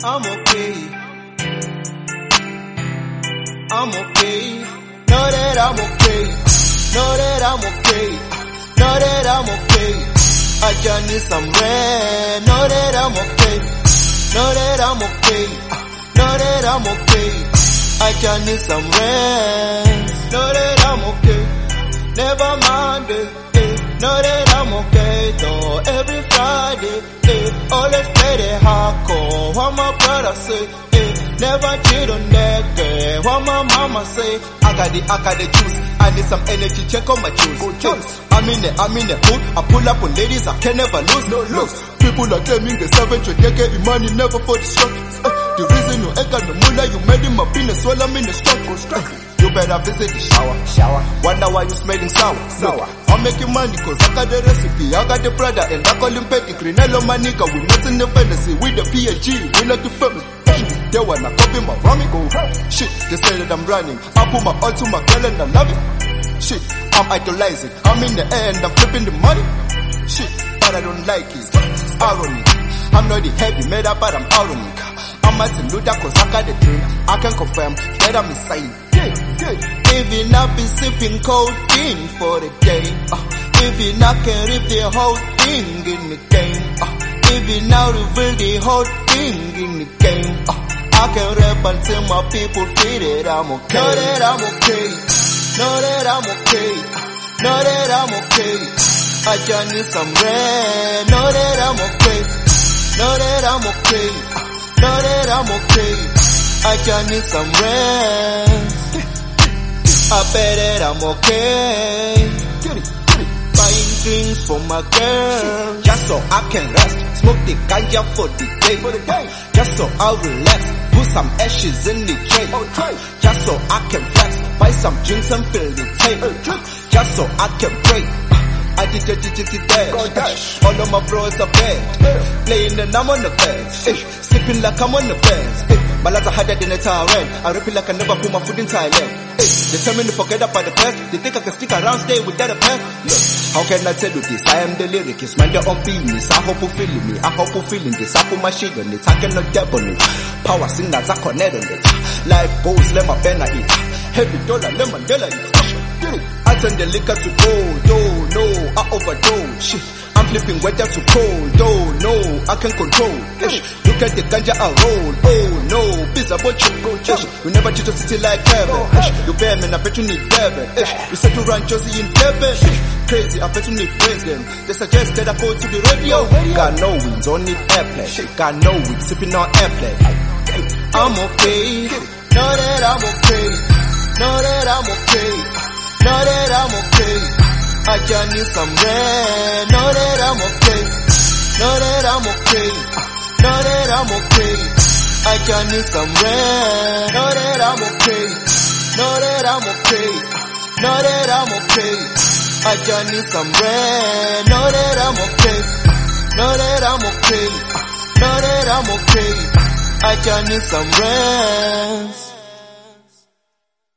I'm okay. I'm okay. Know that I'm okay. Know that I'm okay. Know that I'm okay. I just need some rest. Know that I'm okay. Know that I'm okay. Know that I'm okay. I just need some rest. Know that I'm okay. Never mind it. Know that I'm okay though. Every Friday, always play the hardcore. What my brother say, never cheat on that girl. What my mama say, I got the juice. I need some energy, check on my juice. I'm in the hood, I pull up on ladies, I can never lose. No lose. People are claiming the 7th, they get money never for the struggles. The reason you ain't got no moolah, you made him up in the swell, I'm in the struggle. You better visit the shower. Wonder why you smelling sour. I'm making money cause I got the recipe. I got the brother and I call him pedigree. Nello my nigga, we not in the fantasy. We the PhD, we not the family. They wanna copy my rummy go. Shit, they say that I'm running. I put my all to my girl and I love it. Shit, I'm idolizing. I'm in the air and I'm flipping the money. Shit, but I don't like it. Irony. I'm not the heavy made up, but I'm ironic. I'm Martin Luther cause I got the drink. I can confirm that I'm insane. Even I be sipping codeine for the day. Even I can rip the whole thing in the game. Even I reveal the whole thing in the game. I can rap until my people feel that I'm okay. Know that I'm okay. Know that I'm okay. Know that I'm okay. I just need some rest. Know that I'm okay. Know that I'm okay. Know that I'm okay. I just need some rest. I bet that I'm okay. Buying drinks for my girl, just so I can rest. Smoke the ganja for the day, just so I'll relax. Put some ashes in the tray, just so I can flex. Buy some drinks and fill the table, just so I can pray. I did the dash. All of my bros are bad. Playing and I'm on the bed. Sipping like I'm on the bed. Malaza harder than a tyrant. I rap it like I never put my foot in Thailand. They tell me to forget about the past. They think I can stick around, stay without a past. Look, how can I tell you this? I am the lyricist, man, they're on feelings. I hope you feeling me. I hope you feeling this. I put my shit on it. I cannot dab on it. Power signals, I connect on it. Life goes, let my pen eat. Heavy dollar, let my dollar eat. I turn the liquor to gold, oh no, I overdose. Shit, I'm flipping weather to cold, oh no, I can control. Look at the ganja I roll, oh no, biz about you. We never cheat a city like heaven. You bear man, I bet you need heaven. We said to run Josie in heaven. Crazy, I bet you need wisdom. They suggest that I go to the radio. Got no wings, only airplay. Got no wings, sipping on airplay. I'm okay, know that I'm okay. Know that I'm okay. Know that I'm okay. I just need some rest. Know that I'm okay. Know that I'm okay. Know that I'm okay. I just need some rest. Know that I'm okay. Know that I'm okay. Know that I'm okay. I just need some rest. Know that I'm okay. Know that I'm okay. Know that I'm okay. I just need some rest.